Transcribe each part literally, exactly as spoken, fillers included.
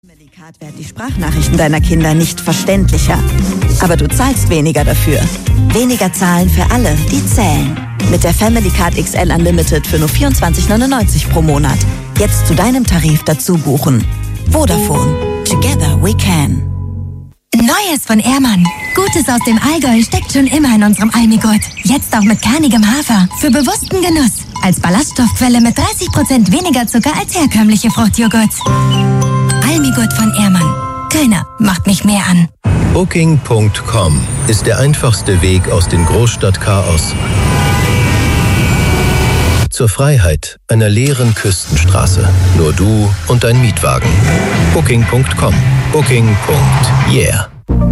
Family Card wählt die Sprachnachrichten deiner Kinder nicht verständlicher. Aber du zahlst weniger dafür. Weniger zahlen für alle, die zählen. Mit der Family Card X L Unlimited für nur vierundzwanzig neunundneunzig pro Monat. Jetzt zu deinem Tarif dazu buchen. Vodafone. Together we can. Neues von Ehrmann. Gutes aus dem Allgäu steckt schon immer in unserem Almigurt. Jetzt auch mit kernigem Hafer. Für bewussten Genuss. Als Ballaststoffquelle mit dreißig Prozent weniger Zucker als herkömmliche Fruchtjoghurts. Almigurt von Ehrmann. Keiner macht mich mehr an. Booking Punkt com ist der einfachste Weg aus dem Großstadtchaos zur Freiheit einer leeren Küstenstraße. Nur du und dein Mietwagen. Booking Punkt com. Booking. Yeah.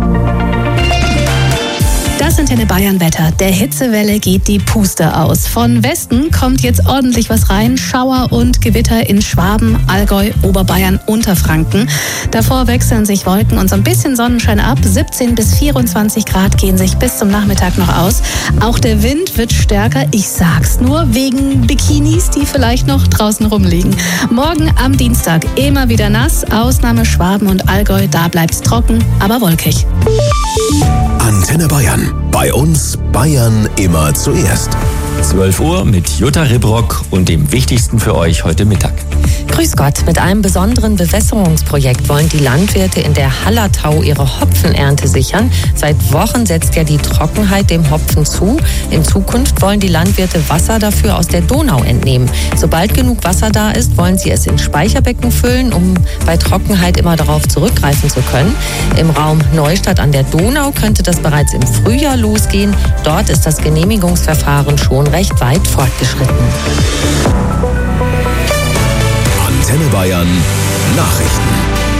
Das Antenne Bayern Wetter. Der Hitzewelle geht die Puste aus. Von Westen kommt jetzt ordentlich was rein. Schauer und Gewitter in Schwaben, Allgäu, Oberbayern, Unterfranken. Davor wechseln sich Wolken und so ein bisschen Sonnenschein ab. siebzehn bis vierundzwanzig Grad gehen sich bis zum Nachmittag noch aus. Auch der Wind wird stärker. Ich sag's nur, wegen Bikinis, die vielleicht noch draußen rumliegen. Morgen am Dienstag immer wieder nass. Ausnahme Schwaben und Allgäu. Da bleibt's trocken, aber wolkig. Antenne Bayern. Bei uns Bayern immer zuerst. zwölf Uhr mit Jutta Ribrock und dem Wichtigsten für euch heute Mittag. Grüß Gott, mit einem besonderen Bewässerungsprojekt wollen die Landwirte in der Hallertau ihre Hopfenernte sichern. Seit Wochen setzt ja die Trockenheit dem Hopfen zu. In Zukunft wollen die Landwirte Wasser dafür aus der Donau entnehmen. Sobald genug Wasser da ist, wollen sie es in Speicherbecken füllen, um bei Trockenheit immer darauf zurückgreifen zu können. Im Raum Neustadt an der Donau könnte das bereits im Frühjahr losgehen. Dort ist das Genehmigungsverfahren schon recht weit fortgeschritten. Antenne Bayern Nachrichten.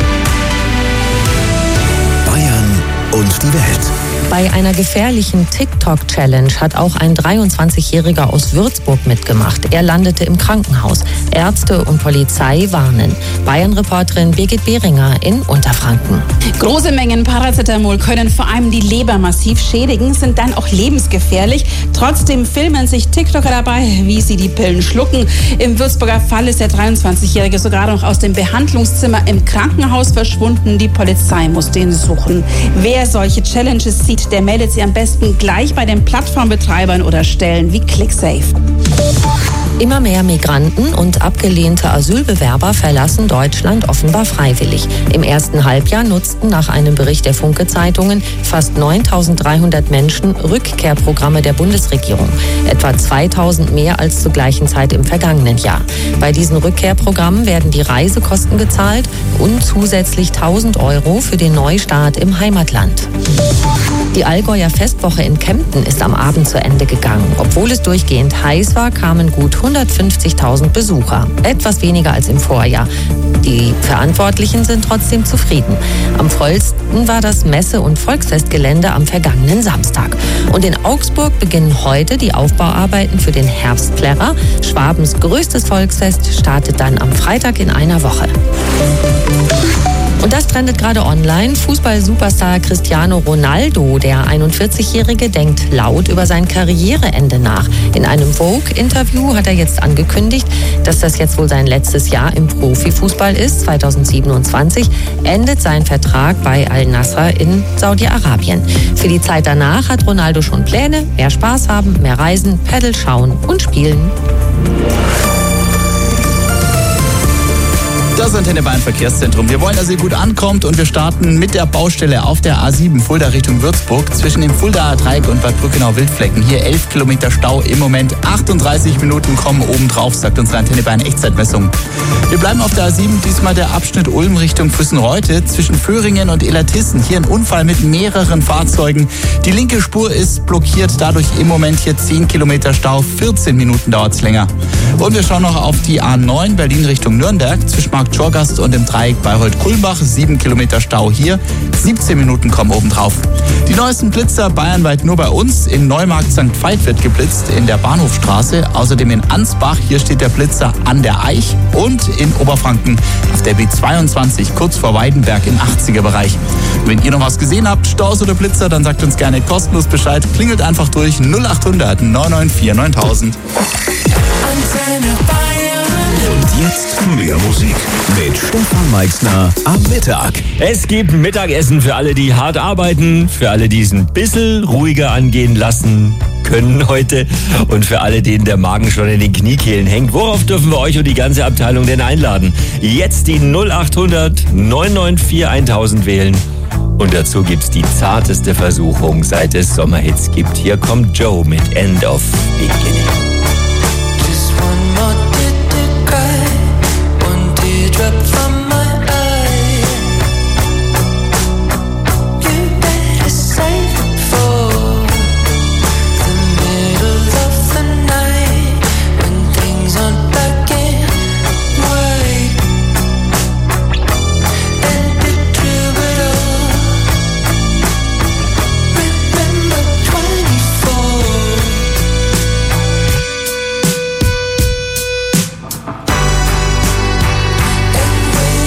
Bayern und die Welt. Bei einer gefährlichen TikTok-Challenge hat auch ein dreiundzwanzigjähriger aus Würzburg mitgemacht. Er landete im Krankenhaus. Ärzte und Polizei warnen. Bayern-Reporterin Birgit Behringer in Unterfranken. Große Mengen Paracetamol können vor allem die Leber massiv schädigen, sind dann auch lebensgefährlich. Trotzdem filmen sich TikToker dabei, wie sie die Pillen schlucken. Im Würzburger Fall ist der dreiundzwanzigjährige sogar noch aus dem Behandlungszimmer im Krankenhaus verschwunden. Die Polizei muss den suchen. Wer solche Challenges sieht, der meldet sie am besten gleich bei den Plattformbetreibern oder Stellen wie ClickSafe. Immer mehr Migranten und abgelehnte Asylbewerber verlassen Deutschland offenbar freiwillig. Im ersten Halbjahr nutzten nach einem Bericht der Funke-Zeitungen fast neuntausenddreihundert Menschen Rückkehrprogramme der Bundesregierung. Etwa zweitausend mehr als zur gleichen Zeit im vergangenen Jahr. Bei diesen Rückkehrprogrammen werden die Reisekosten gezahlt und zusätzlich tausend Euro für den Neustart im Heimatland. Die Allgäuer Festwoche in Kempten ist am Abend zu Ende gegangen. Obwohl es durchgehend heiß war, kamen gut hundertfünfzigtausend Besucher. Etwas weniger als im Vorjahr. Die Verantwortlichen sind trotzdem zufrieden. Am vollsten war das Messe- und Volksfestgelände am vergangenen Samstag. Und in Augsburg beginnen heute die Aufbauarbeiten für den Herbstplärrer. Schwabens größtes Volksfest startet dann am Freitag in einer Woche. Und das trendet gerade online. Fußball-Superstar Cristiano Ronaldo, der einundvierzigjährige, denkt laut über sein Karriereende nach. In einem Vogue-Interview hat er jetzt angekündigt, dass das jetzt wohl sein letztes Jahr im Profifußball ist. zweitausendsiebenundzwanzig endet sein Vertrag bei Al-Nassr in Saudi-Arabien. Für die Zeit danach hat Ronaldo schon Pläne: mehr Spaß haben, mehr reisen, Paddel schauen und spielen. Das Antenne Bayern Verkehrszentrum. Wir wollen, dass ihr gut ankommt, und wir starten mit der Baustelle auf der A sieben Fulda Richtung Würzburg zwischen dem Fuldaer Dreieck und Bad Brückenau-Wildflecken. Hier elf Kilometer Stau im Moment. achtunddreißig Minuten kommen obendrauf, sagt unsere Antenne Bayern Echtzeitmessung. Wir bleiben auf der A sieben, diesmal der Abschnitt Ulm Richtung Füssenreute zwischen Föhringen und Illertissen. Hier ein Unfall mit mehreren Fahrzeugen. Die linke Spur ist blockiert, dadurch im Moment hier zehn Kilometer Stau. vierzehn Minuten dauert es länger. Und wir schauen noch auf die A neun Berlin Richtung Nürnberg zwischen Markt Schorgast und im Dreieck Bayreuth-Kulmbach. sieben Kilometer Stau hier. siebzehn Minuten kommen obendrauf. Die neuesten Blitzer bayernweit nur bei uns. In Neumarkt Sankt Veit wird geblitzt, in der Bahnhofstraße. Außerdem in Ansbach, hier steht der Blitzer an der Eich. Und in Oberfranken auf der B zweiundzwanzig, kurz vor Weidenberg im achtziger Bereich. Wenn ihr noch was gesehen habt, Staus oder Blitzer, dann sagt uns gerne kostenlos Bescheid. Klingelt einfach durch null achthundert neun neun vier neuntausend. Antenne Bayern. Und jetzt mehr Musik mit Stefan Meixner am Mittag. Es gibt Mittagessen für alle, die hart arbeiten, für alle, die es ein bisschen ruhiger angehen lassen können heute und für alle, denen der Magen schon in den Kniekehlen hängt. Worauf dürfen wir euch und die ganze Abteilung denn einladen? Jetzt die null acht hundert neun neun vier tausend wählen. Und dazu gibt's die zarteste Versuchung, seit es Sommerhits gibt. Hier kommt Joe mit End of Beginning. Just one more tear to cry, one teardrop from my eye. You better save it for the middle of the night, when things aren't black and white. And be true but all. Remember twenty-four. And when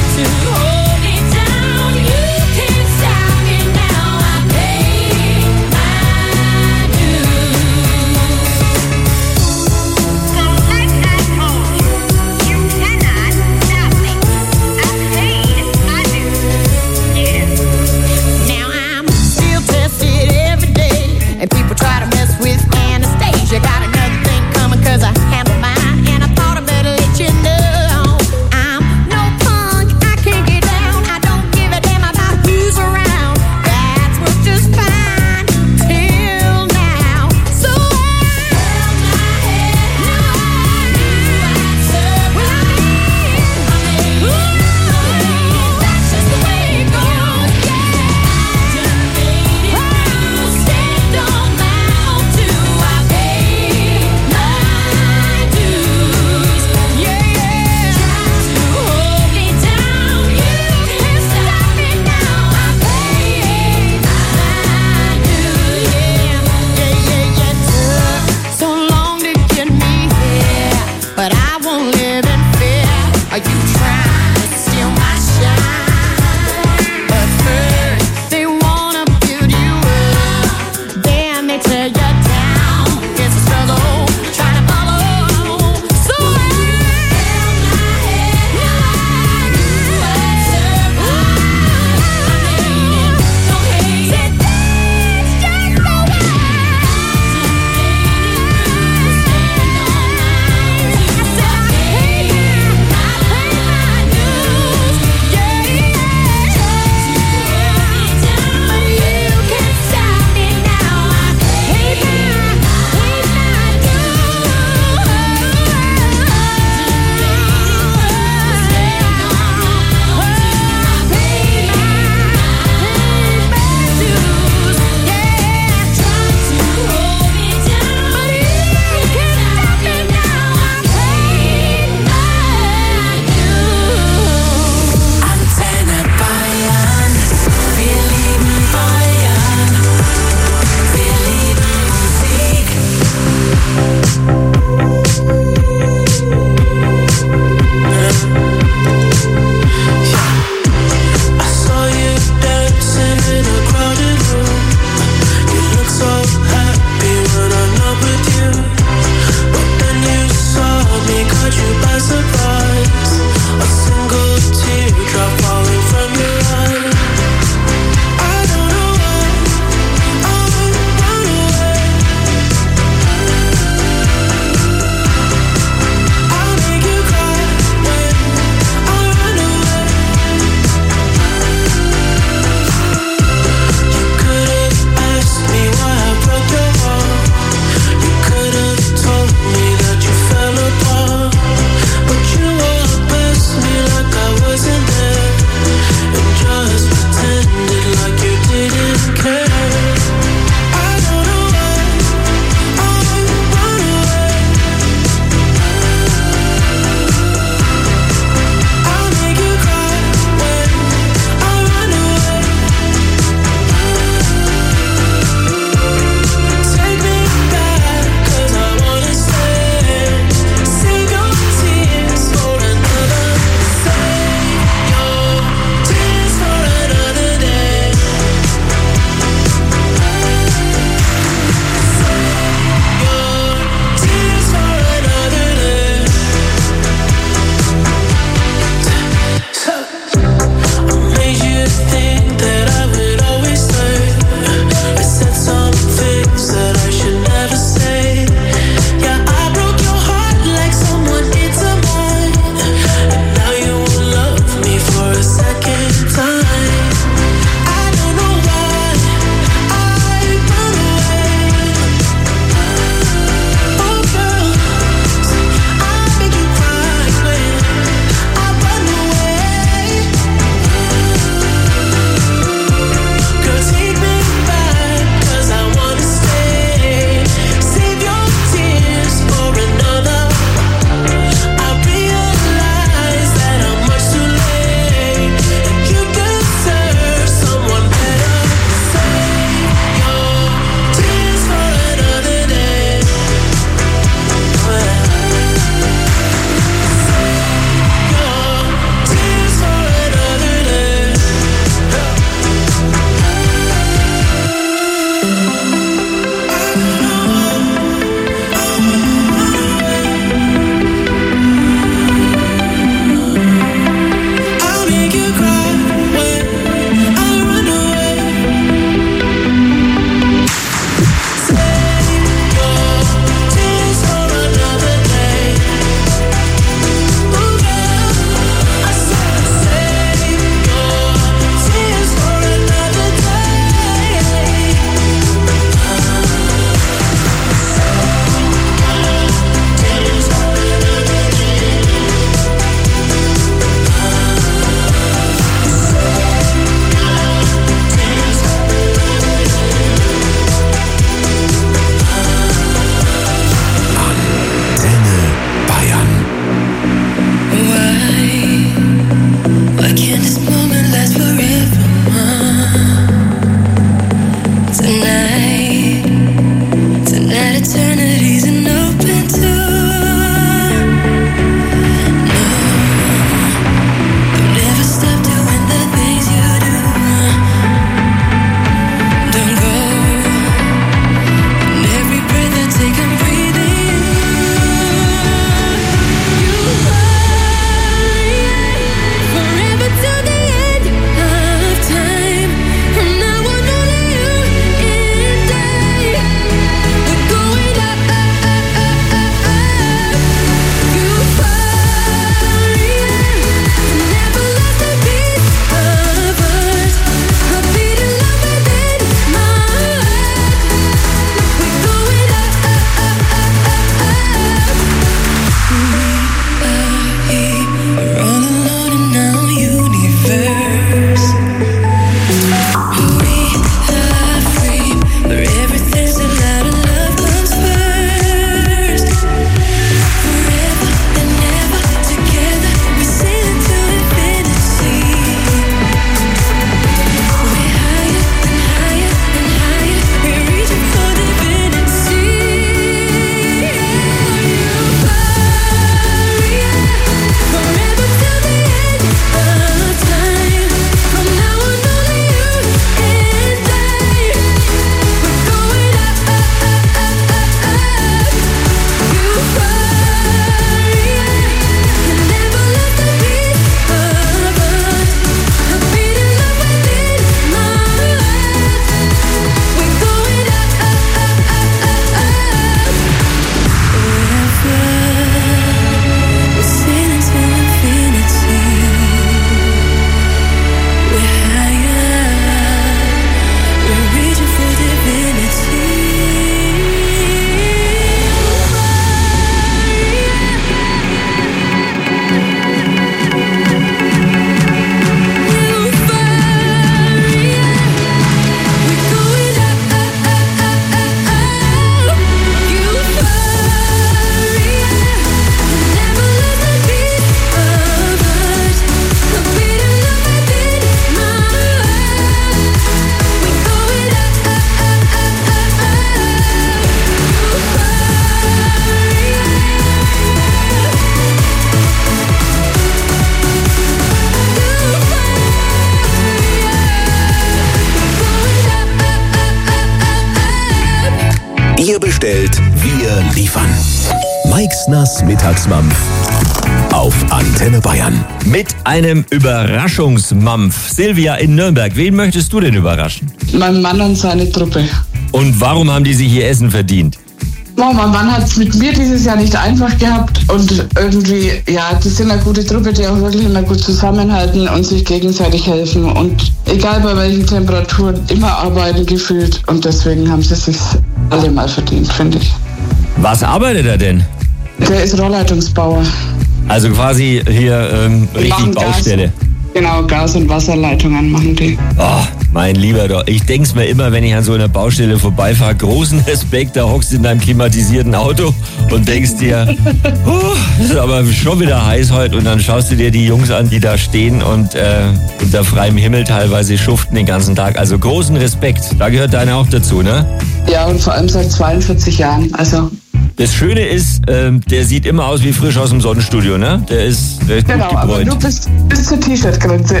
Ihr bestellt, wir liefern. Meixners Mittagsmampf auf Antenne Bayern. Mit einem Überraschungsmampf. Silvia in Nürnberg, wen möchtest du denn überraschen? Mein Mann und seine Truppe. Und warum haben die sich ihr Essen verdient? Oh, mein Mann hat es mit mir dieses Jahr nicht einfach gehabt und irgendwie, ja, das sind eine gute Truppe, die auch wirklich immer gut zusammenhalten und sich gegenseitig helfen und egal bei welchen Temperaturen immer arbeiten gefühlt und deswegen haben sie es sich alle mal verdient, finde ich. Was arbeitet er denn? Der ist Rohrleitungsbauer. Also quasi hier ähm, richtig Baustelle. Gas, genau, Gas- und Wasserleitungen machen die. Oh, mein Lieber doch. Ich denk's mir immer, wenn ich an so einer Baustelle vorbeifahre, großen Respekt, da hockst du in deinem klimatisierten Auto und denkst dir, oh, das ist aber schon wieder heiß heute und dann schaust du dir die Jungs an, die da stehen und äh, unter freiem Himmel teilweise schuften den ganzen Tag. Also großen Respekt. Da gehört deiner auch dazu, ne? Ja, und vor allem seit zweiundvierzig Jahren. Also das Schöne ist, ähm, der sieht immer aus wie frisch aus dem Sonnenstudio, ne? Der ist, der ist genau, gut gebräunt. aber nur bis, bis zur T-Shirt-Grenze.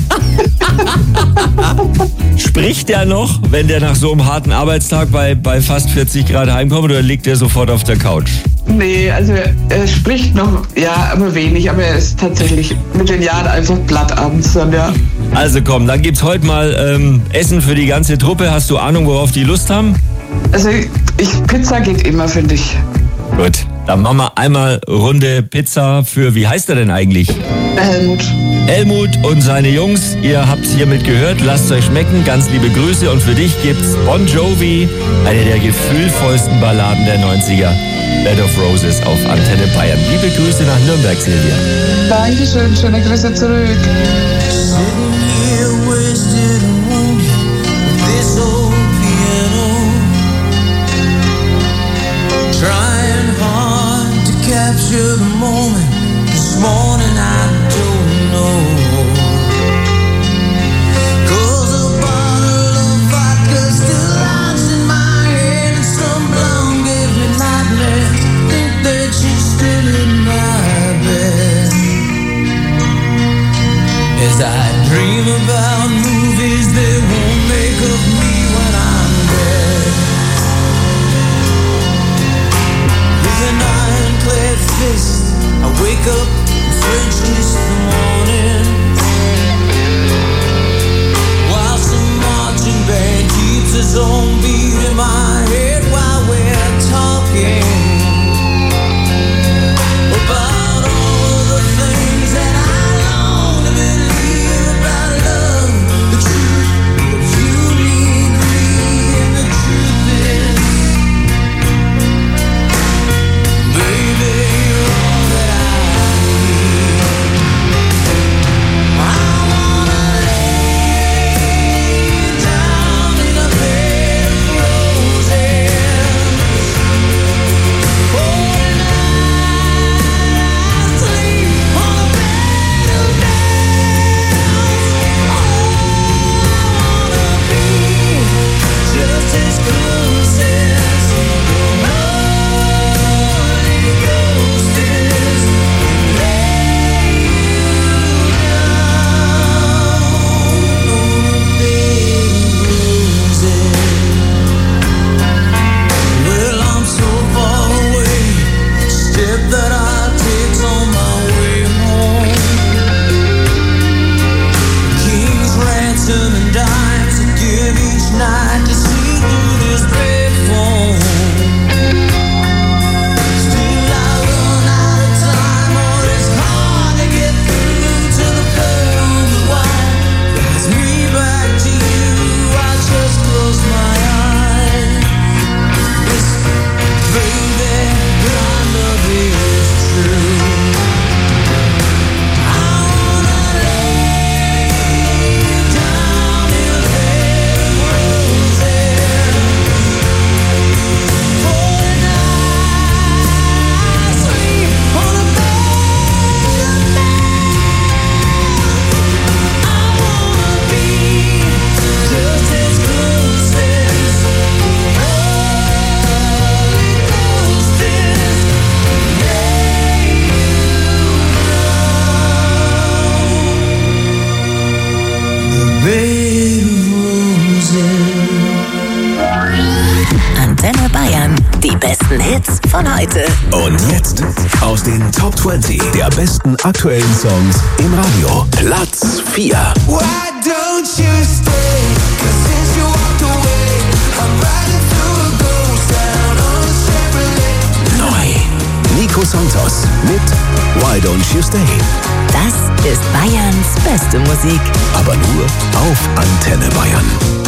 Spricht der noch, wenn der nach so einem harten Arbeitstag bei, bei fast vierzig Grad heimkommt oder liegt der sofort auf der Couch? Nee, also er spricht noch, ja, aber wenig, aber er ist tatsächlich mit den Jahren einfach platt abends dann, ja. Also komm, dann gibt's heute mal ähm, Essen für die ganze Truppe. Hast du Ahnung, worauf die Lust haben? Also ich, Pizza geht immer, finde ich. Gut, dann machen wir einmal Runde Pizza für, wie heißt er denn eigentlich? Helmut. Helmut und seine Jungs, ihr habt's hiermit gehört, lasst euch schmecken, ganz liebe Grüße und für dich gibt's Bon Jovi, eine der gefühlvollsten Balladen der neunziger, Bed of Roses auf Antenne Bayern. Liebe Grüße nach Nürnberg, Silvia. Dankeschön, schöne Grüße zurück. Trying hard to capture the moment. This morning I don't know. 'Cause a bottle of vodka still lies in my head, and some blonde gives me nightmares. Think that she's still in my bed. As I dream about movies that won't make of me when I'm dead. An ironclad fist, I wake up and French kiss the morning, while some marching band keeps its own beat in my head while we're talking about all of the things that I long to believe about love, the truth that you mean to me, and the truth is, baby, you're all that I need. I wanna lay down in a bed of roses. besten Hits von heute. Und jetzt aus den Top zwanzig der besten aktuellen Songs im Radio. Platz vier. Why don't you stay? 'Cause since you walked away, I'm riding through a ghost town on a Chevrolet. Neu. Nico Santos mit Why Don't You Stay. Das ist Bayerns beste Musik. Aber nur auf Antenne Bayern.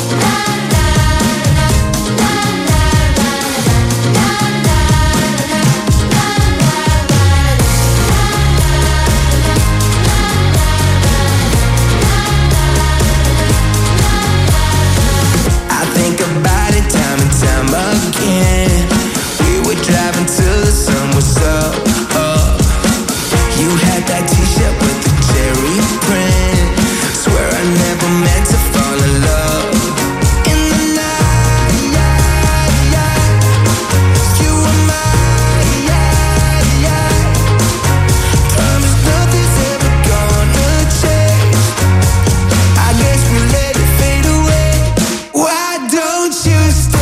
Again, we were driving till the sun was up, up. You had that t-shirt with the cherry print. Swear I never meant to fall in love. In the night, yeah, yeah. You were mine, yeah, yeah. Promise nothing's ever gonna change. I guess we let it fade away. Why don't you stay?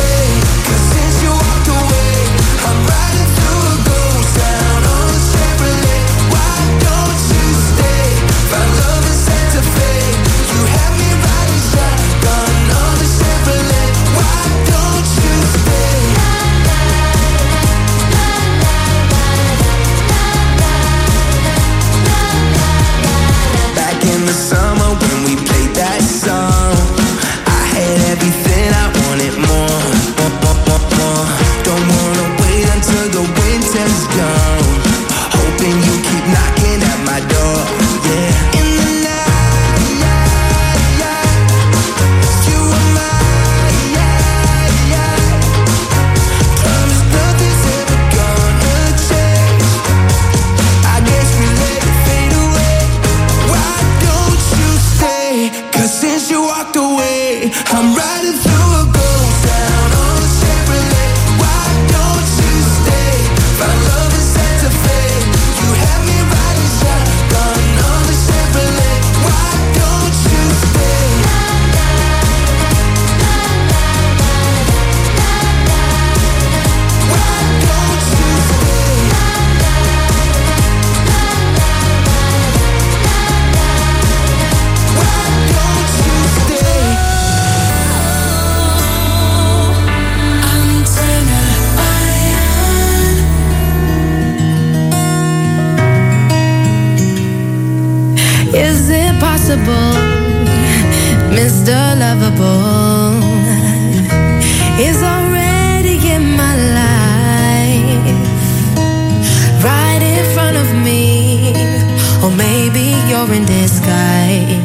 Mister Lovable is already in my life, right in front of me, or maybe you're in disguise.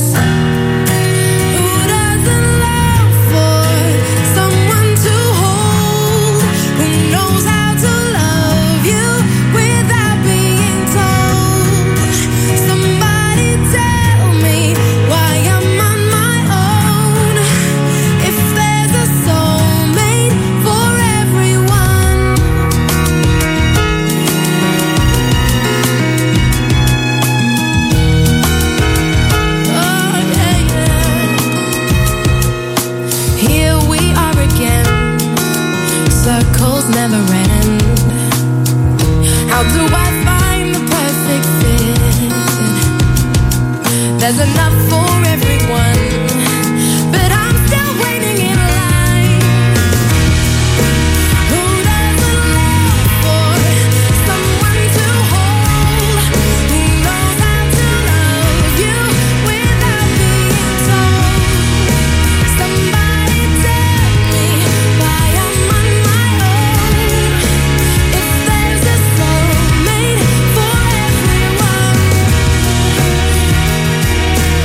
Never end. How do I find the perfect fit? There's enough for everyone, but I'm still waiting in line. Who doesn't long for someone to hold? Who knows how to love you without being told? Somebody tell me why I'm on my own. If there's a soulmate for everyone.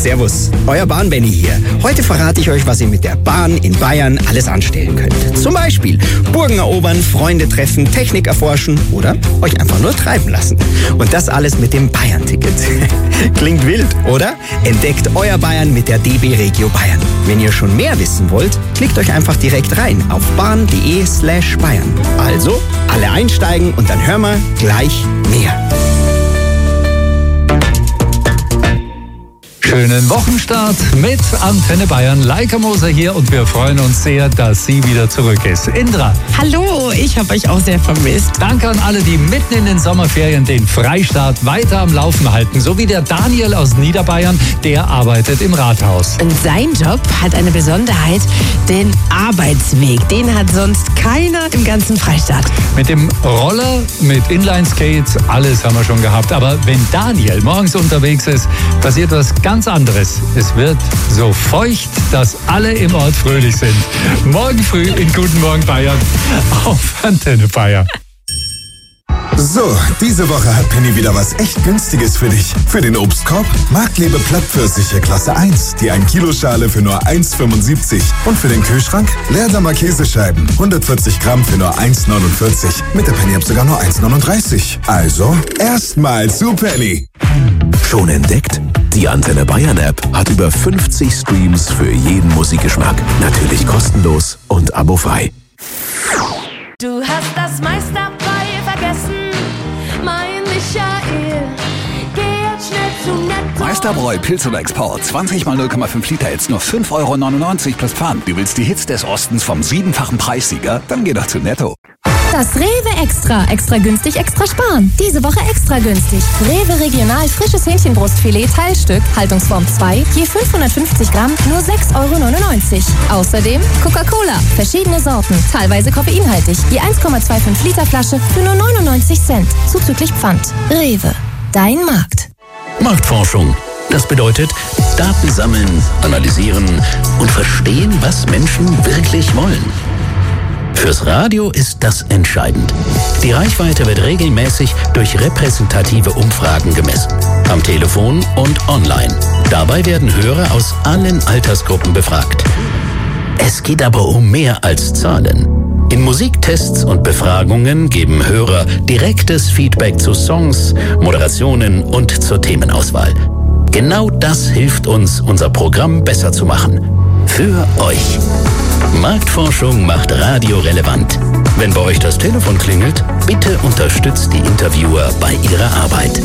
Servus, euer Bahn-Benny hier. Heute verrate ich euch, was ihr mit der Bahn in Bayern alles anstellen könnt. Zum Beispiel Burgen erobern, Freunde treffen, Technik erforschen oder euch einfach nur treiben lassen. Und das alles mit dem Bayern-Ticket. Klingt wild, oder? Entdeckt euer Bayern mit der D B Regio Bayern. Wenn ihr schon mehr wissen wollt, klickt euch einfach direkt rein auf bahn.de slash Bayern. Also, alle einsteigen und dann hören wir gleich mehr. Schönen Wochenstart mit Antenne Bayern. Laika Moser hier und wir freuen uns sehr, dass sie wieder zurück ist. Indra. Hallo, ich habe euch auch sehr vermisst. Danke an alle, die mitten in den Sommerferien den Freistaat weiter am Laufen halten. So wie der Daniel aus Niederbayern, der arbeitet im Rathaus. Und sein Job hat eine Besonderheit, den Arbeitsweg. Den hat sonst keiner im ganzen Freistaat. Mit dem Roller, mit Inline-Skates, alles haben wir schon gehabt. Aber wenn Daniel morgens unterwegs ist, passiert was ganz anderes. Es wird so feucht, dass alle im Ort fröhlich sind. Morgen früh in Guten Morgen Bayern auf Antenne Bayern. So, diese Woche hat Penny wieder was echt Günstiges für dich. Für den Obstkorb Marktlebe Plattpfirsiche Klasse eins, die ein Kilo Schale für nur eins fünfundsiebzig. Und für den Kühlschrank Leerdamer Käsescheiben, hundertvierzig Gramm für nur eins neunundvierzig. Mit der Penny-App sogar nur eins neununddreißig. Also, erstmal zu Penny. Schon entdeckt? Die Antenne Bayern App hat über fünfzig Streams für jeden Musikgeschmack. Natürlich kostenlos und abofrei. Du hast das meiste dabei vergessen, mein Michael. Geh jetzt schnell zu Netto. Meisterbräu Pilz oder Export. zwanzig mal null Komma fünf Liter, jetzt nur fünf Euro neunundneunzig plus Pfand. Du willst die Hits des Ostens vom siebenfachen Preissieger? Dann geh doch zu Netto. Das Rewe Extra. Extra günstig, extra sparen. Diese Woche extra günstig. Rewe Regional frisches Hähnchenbrustfilet Teilstück, Haltungsform zwei, je fünfhundertfünfzig Gramm, nur sechs Euro neunundneunzig. Außerdem Coca-Cola, verschiedene Sorten, teilweise koffeinhaltig, je eins Komma fünfundzwanzig Liter Flasche für nur neunundneunzig Cent, zuzüglich Pfand. Rewe, dein Markt. Marktforschung. Das bedeutet, Daten sammeln, analysieren und verstehen, was Menschen wirklich wollen. Fürs Radio ist das entscheidend. Die Reichweite wird regelmäßig durch repräsentative Umfragen gemessen. Am Telefon und online. Dabei werden Hörer aus allen Altersgruppen befragt. Es geht aber um mehr als Zahlen. In Musiktests und Befragungen geben Hörer direktes Feedback zu Songs, Moderationen und zur Themenauswahl. Genau das hilft uns, unser Programm besser zu machen. Für euch. Marktforschung macht Radio relevant. Wenn bei euch das Telefon klingelt, bitte unterstützt die Interviewer bei ihrer Arbeit.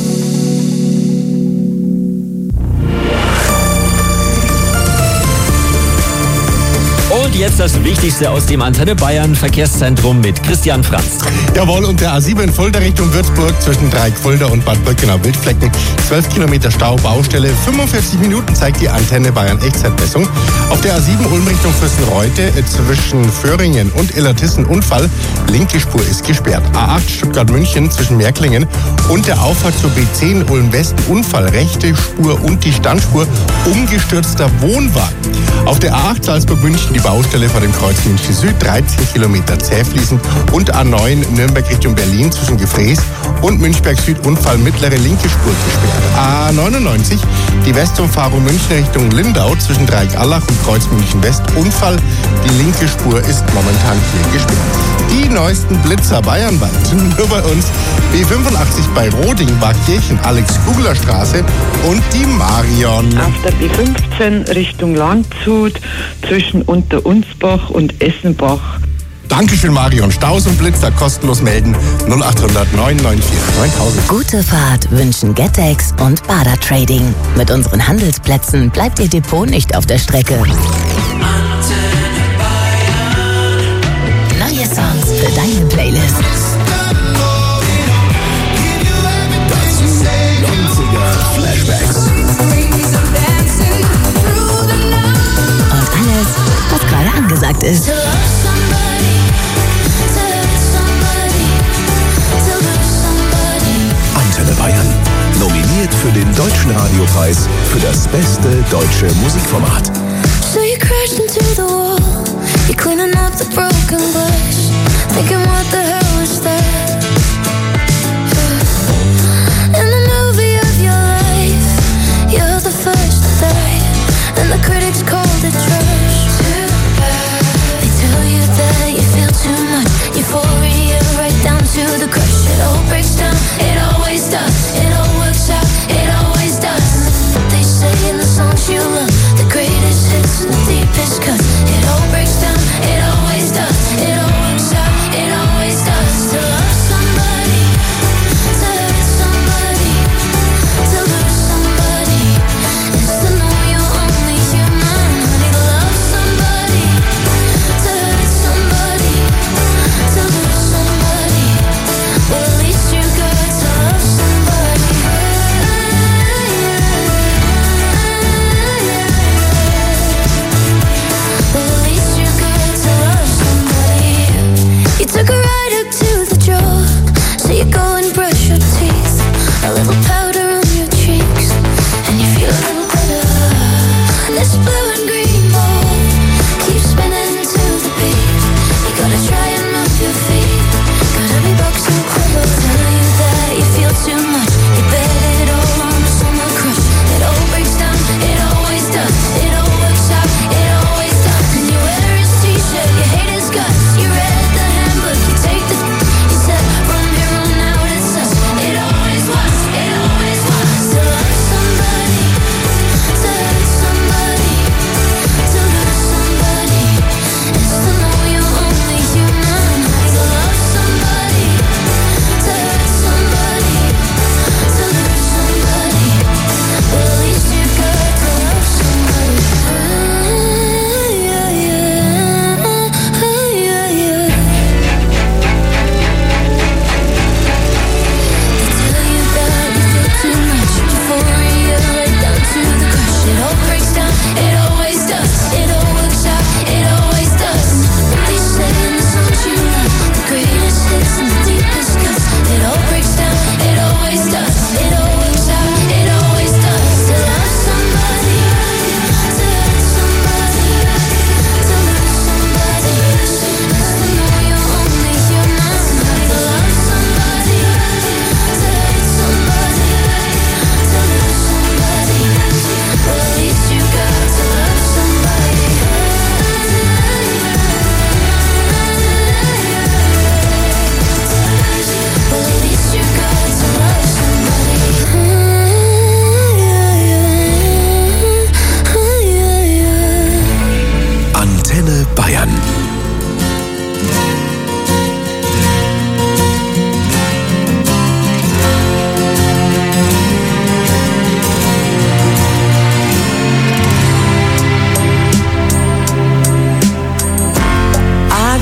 Und jetzt das Wichtigste aus dem Antenne Bayern Verkehrszentrum mit Christian Franz. Jawohl, und der A sieben in Fulda Richtung Würzburg zwischen Dreieckfulda und Bad Birkenau-Wildflecken. zwölf Kilometer Stau, Baustelle, fünfundvierzig Minuten zeigt die Antenne Bayern Echtzeitmessung. Auf der A sieben Ulm Richtung Fürstenreute zwischen Föhringen und Illertissen Unfall. Linke Spur ist gesperrt. A acht Stuttgart-München zwischen Märklingen und der Auffahrt zur B zehn Ulm West Unfall. Rechte Spur und die Standspur. Umgestürzter Wohnwagen. Auf der A acht Salzburg-München die Baustelle vor dem Kreuz München Süd, dreizehn Kilometer zähfließend, und A neun Nürnberg Richtung Berlin zwischen Gefräß und Münchberg Süd Unfall, mittlere linke Spur gesperrt. A neunundneunzig die Westumfahrung München Richtung Lindau zwischen Dreieck-Allach und Kreuz München West Unfall, die linke Spur ist momentan hier gesperrt. Die neuesten Blitzer bayernweit, nur bei uns B fünfundachtzig bei Roding, Waagkirchen, Alex-Kugler-Straße und die Marion. Auf der B fünfzehn Richtung Landshut zwischen Unterunsbach und Essenbach. Dankeschön, Marion. Staus und Blitzer kostenlos melden. null acht null null neun neun vier neuntausend. Gute Fahrt wünschen Getex und Bader Trading. Mit unseren Handelsplätzen bleibt Ihr Depot nicht auf der Strecke. Neue Songs für deine Playlist. neunziger Flashbacks. Und alles, was gerade angesagt ist. Antenne Bayern. Nominiert für den Deutschen Radiopreis für das beste deutsche Musikformat. So you crashed into the wall. You're cleaning up the broken glass. Thinking what the hell is that? In the movie of your life, you're the first to die.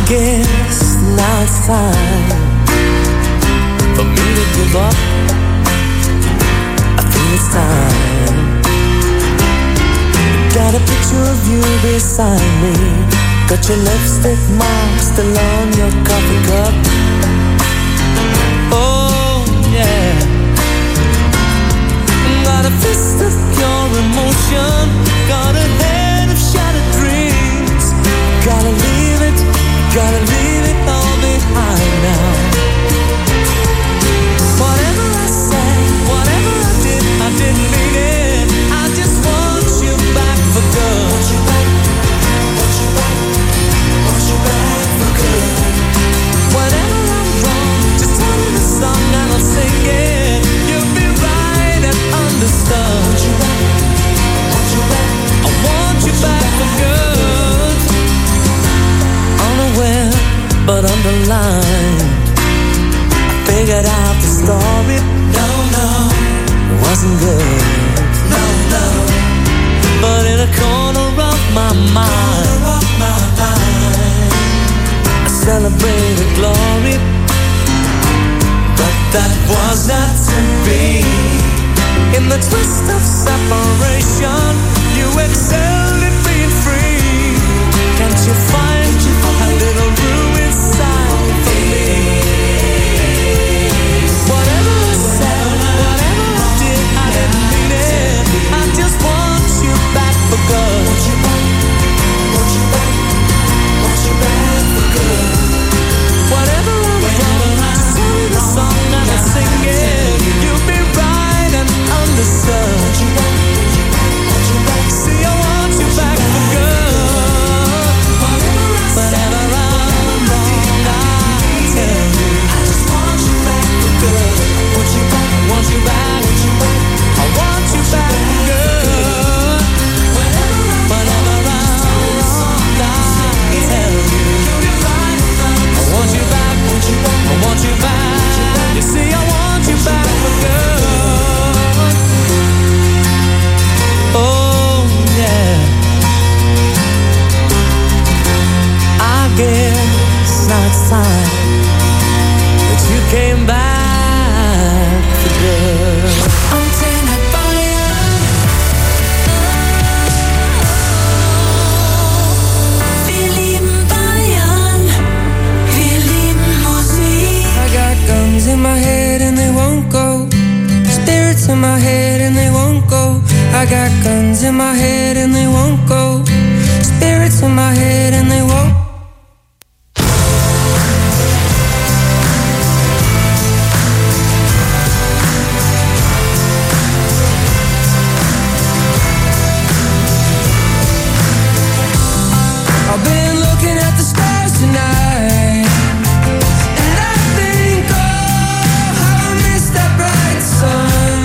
guess now it's time for me to give up. I think it's time. Got a picture of you beside me. Got your lipstick mark still on your coffee cup. Oh yeah. Got a fist of pure emotion. Got a head of shattered dreams. Gotta leave it, gotta leave it all behind now. Whatever I say, whatever I did, I didn't mean it. I just want you back for good. Want you back, want you back, want you back for good. Whenever I'm wrong, just tell me the song and I'll sing it. You'll be right and understood. Want you back, want you back, I want you back for good. Unaware but underlined, I figured out the story. No, no, it wasn't good. No, no, but in a corner of my mind, of my mind, I celebrated glory. But that was not to be. In the twist of separation, you excelled at being free. Can't you find a little room inside for me? Whatever I said, whatever I did, I didn't mean it. I just want you back for good. Want you back, want you back, want you back for good. Whatever I'm wrong, just tell me the song and I'll sing it. You'll be right and understood. Want you back, want you back. See, I want you back for good. Whatever I'm wrong, I tell you, I just want you back for good. Want you back, want you back, want you back. I want you back for good. Whatever I'm wrong, I tell you, I want you back, want you back, I want you back. You see, I want you back for good. Oh yeah. I guess now it's time that you came back for good. Antenne Bayern. Wir lieben Bayern. Wir lieben Musik. I got guns in my head and they won't go. Spirits in my head and they won't go. I got guns in my head and they won't go. Spirits in my head and they won't. I've been looking at the stars tonight, and I think, oh, how I miss that bright sun.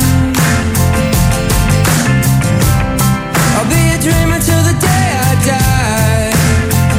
I'll be a dreamer till the day I die.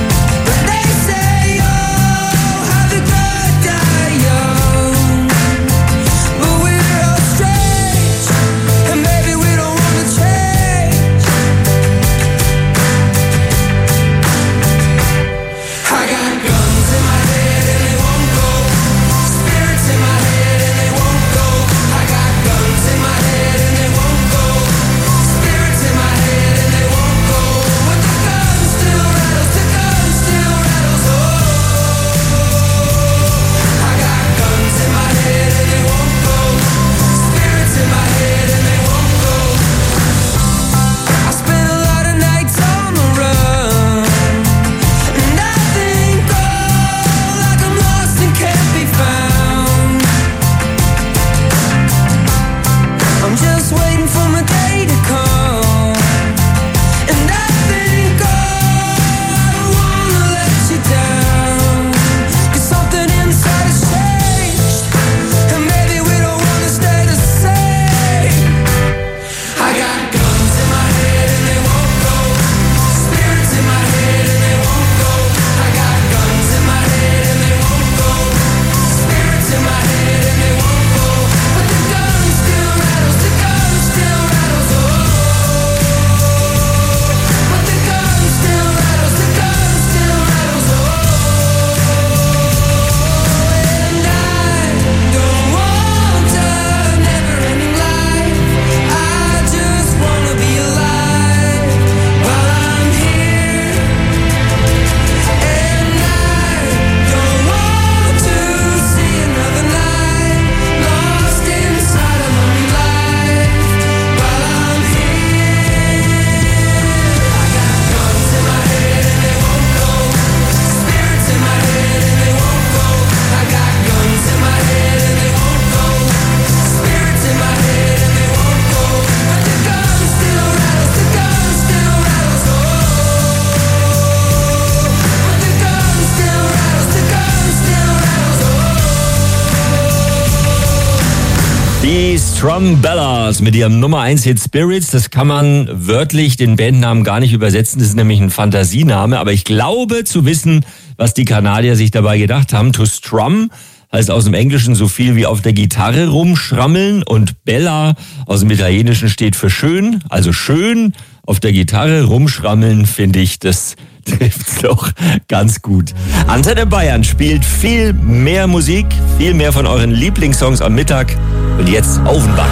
Die Strumbellas mit ihrem Nummer eins Hit Spirits, das kann man wörtlich den Bandnamen gar nicht übersetzen, das ist nämlich ein Fantasiename, aber ich glaube zu wissen, was die Kanadier sich dabei gedacht haben. To strum heißt aus dem Englischen so viel wie auf der Gitarre rumschrammeln und Bella aus dem Italienischen steht für schön, also schön auf der Gitarre rumschrammeln, finde ich, das trifft's doch ganz gut. Antenne Bayern spielt viel mehr Musik, viel mehr von euren Lieblingssongs am Mittag und jetzt Offenbach.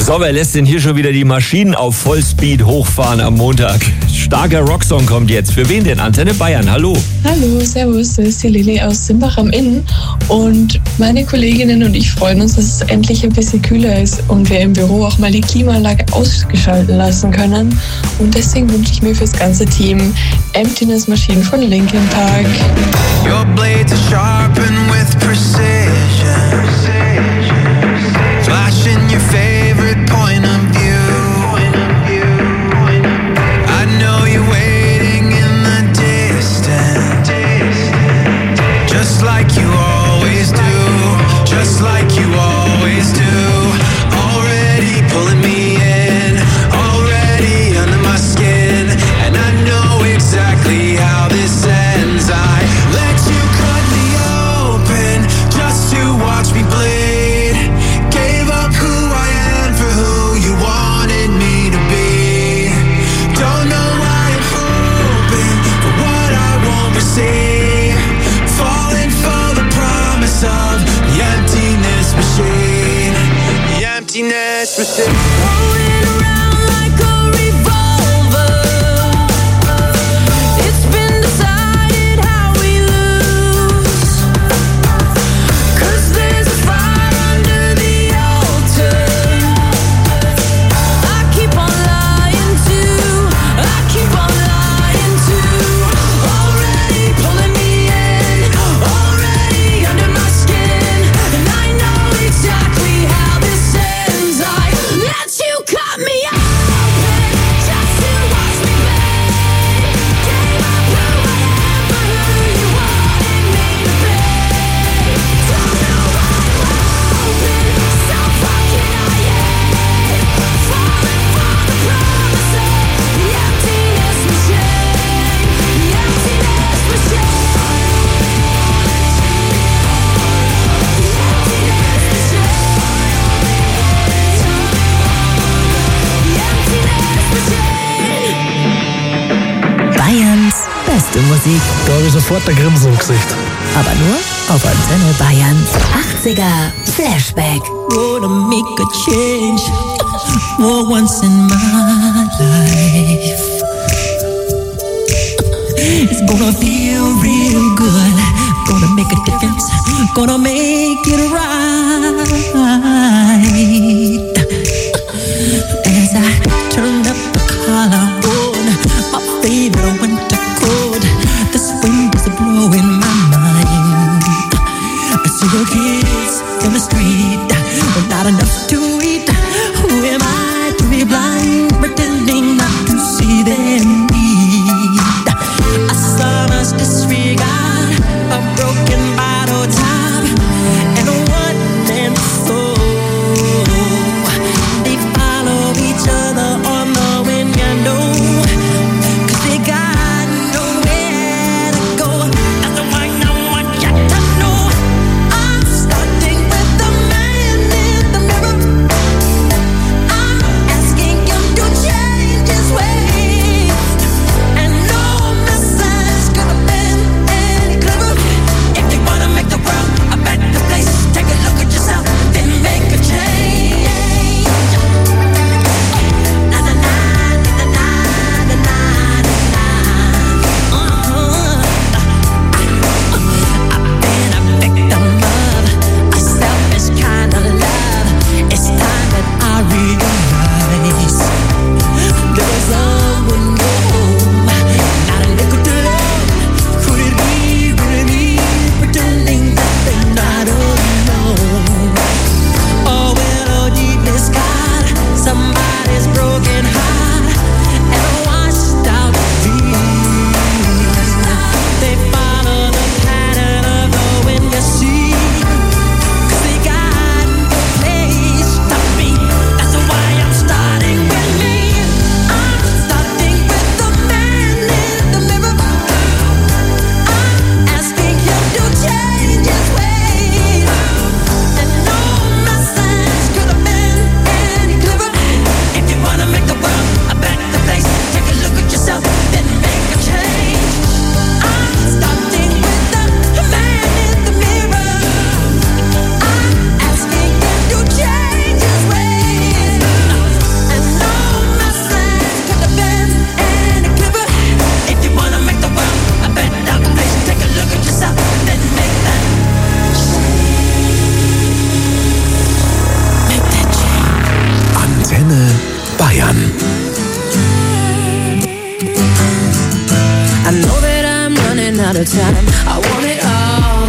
So, wer lässt denn hier schon wieder die Maschinen auf Vollspeed hochfahren am Montag? Starker Rocksong kommt jetzt. Für wen denn? Antenne Bayern, hallo. Hallo, servus, das ist die Lili aus Simbach am Inn und meine Kolleginnen und ich freuen uns, dass es endlich ein bisschen kühler ist und wir im Büro auch mal die Klimaanlage ausgeschalten lassen können und deswegen wünsche ich mir fürs ganze Team Emptiness Machine von Linkin Park. Your blades are sharpened with precision, flashing your favorite point of view. I know you're waiting in the distance, just like you always do, just like you always do. Already pulling me in, already under my skin, and I know exactly how this ends. I let you cut me open just to watch me bleed. Gave up who I am for who you wanted me to be. Don't know why I'm hoping for what I won't receive. Falling for the promise of the emptiness machine. The emptiness machine. Rolling around like a revolver. It's been decided how we lose. 'Cause there's a fire under the altar. I keep on lying to, I keep on lying to. Already pulling me in, already under my skin, and I know exactly how this ends. I let you cut me open just to watch me bleed. Gave up who I am for who you wanted me to be. Don't know why I'm hoping, so fucking I am. Falling for the promise of the emptiness machine. The emptiness machine. Bayerns beste Musik. Da habe ich sofort ein Grinsen im Gesicht. Aber nur auf Antenne Bayern. achtziger Flashback. Wanna make a change for once in my life. It's gonna feel real good. Gonna make a difference. Gonna make it right. As I turn up the collar on my favorite winter coat, this wind is blowing my mind. I see the kids in the street, but not enough to eat. Who am I to be blind, pretending not to see their need? I saw us disregard a broken bottle top and a one-man soul. Bahn. I know that I'm running out of time. I want it all.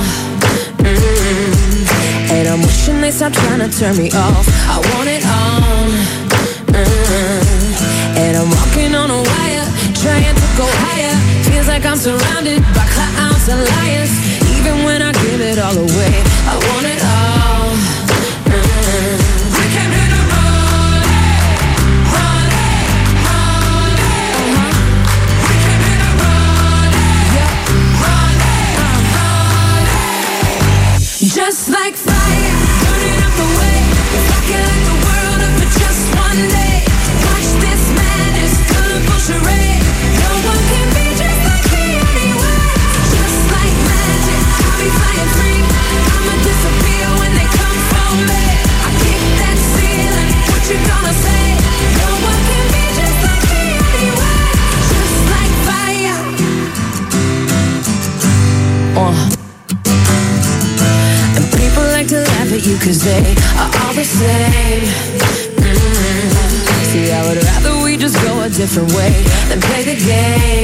Mm-hmm. And I'm wishing they stop trying to turn me off. I want it all. Mm-hmm. And I'm walking on a wire, trying to go higher. Feels like I'm surrounded by clowns and liars. Even when I give it all away, I want it all. Mm-hmm. We came here to run it, run it, run it. Uh-huh. We came here to run it, yeah. Run it, run it. Just like fire, burning up the way. If I could light the world up for just one day, watch this madness, colorful charade. No one can be just like me anyway. Just like magic, I'll be flying free. I'ma disappear when they come for me. I kick that ceiling, what you gonna say? No one can be just like me anyway. Just like fire. Uh. And people like to laugh at you cause they are all the same. Mm-hmm. See, I would rather we just go a different way than play the game.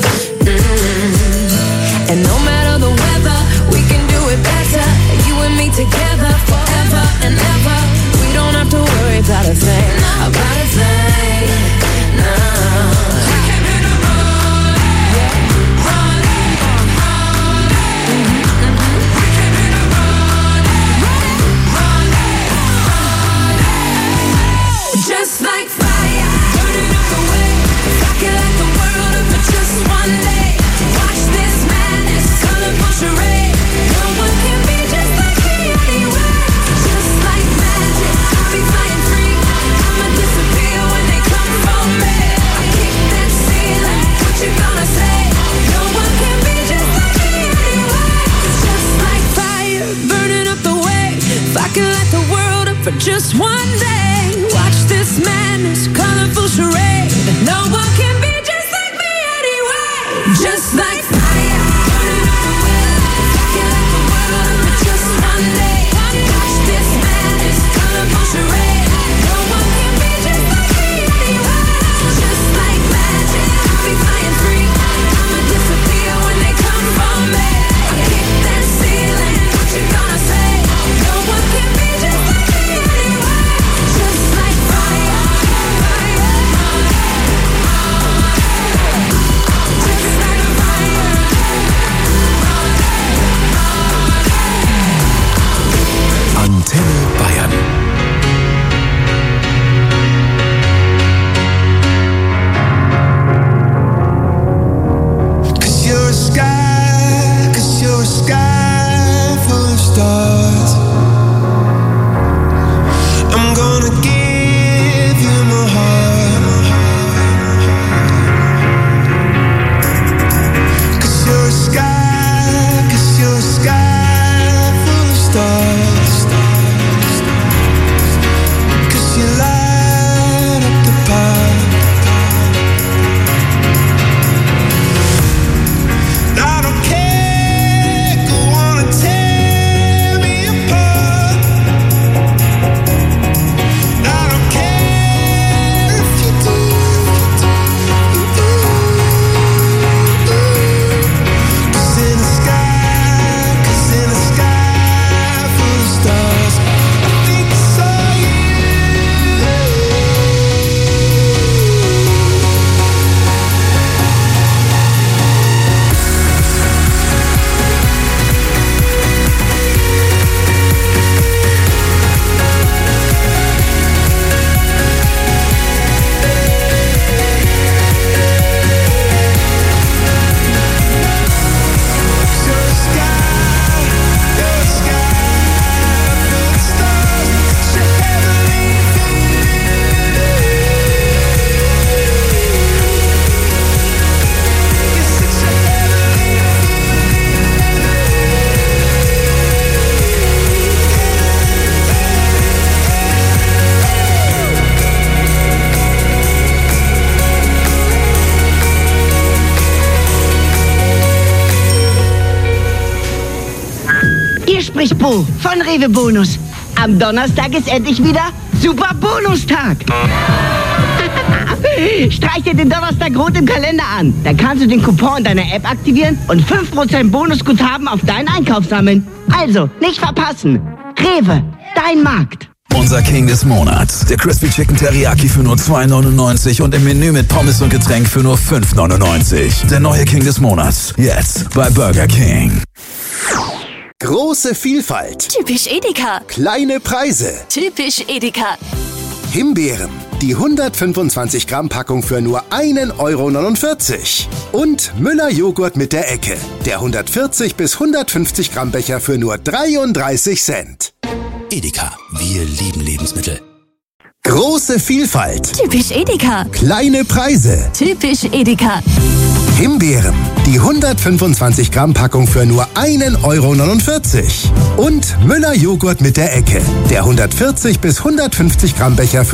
Mm-hmm. And no matter the weather, we can do it better. You and me together forever and ever. We don't have to worry about a thing, about a thing. No. We came here to run it, run it, run it. Mm-hmm. We came here to run it, run it, run it. Just like fire, burning up the way. If I could light the world up for just one day, watch this madness, colorful charade. No one can be just like me anyway. Just like magic, I'll be flying free. I'ma disappear when they come for me. I kick that ceiling, what you gonna say? No one can be just like me anyway. Just like fire, burning up the way. If I could light the world up for just one day, watch this madness, colorful charade. No one can be just like me anyway. Just like fire, burning up the way. If I could light the world up for just one day, watch this madness, colorful charade. No one can be just like me anyway. Just like magic, I'll be flying free. I'ma disappear when they come for me. I kick that ceiling, what you gonna say? No one can be just like me anyway. Just like fire, fire, just like fire. Antenne Bayern. Cause you're a sky, cause you're a sky full of stars. I'm gonna give you my heart. Cause you're a sky, cause you're a sky full of stars. Cause you light up the path. I don't care, go on and tear me apart. I don't care if you do, cause in the sky, cause in the sky full of stars, I think I saw you. You're a sky, you're a sky full of stars. You're heavenly. You're such a heavenly. Hier spricht Bo von Rewe Bonus. Am Donnerstag ist endlich wieder Super Bonustag. Streich dir den Donnerstag rot im Kalender an. Dann kannst du den Coupon deiner App aktivieren und fünf Prozent Bonusguthaben auf deinen Einkauf sammeln. Also, nicht verpassen. Rewe, dein Markt. Unser King des Monats. Der Crispy Chicken Teriyaki für nur zwei neunundneunzig und im Menü mit Pommes und Getränk für nur fünf neunundneunzig. Der neue King des Monats. Jetzt bei Burger King. Große Vielfalt. Typisch Edeka. Kleine Preise. Typisch Edeka. Himbeeren. Die hundertfünfundzwanzig Gramm Packung für nur ein Euro neunundvierzig. Und Müller Joghurt mit der Ecke. Der hundertvierzig bis hundertfünfzig Gramm Becher für nur dreiunddreißig Cent. Edeka, wir lieben Lebensmittel. Große Vielfalt. Typisch Edeka. Kleine Preise. Typisch Edeka. Himbeeren. Die hundertfünfundzwanzig Gramm Packung für nur ein Euro neunundvierzig. Und Müller Joghurt mit der Ecke. Der hundertvierzig bis hundertfünfzig Gramm Becher für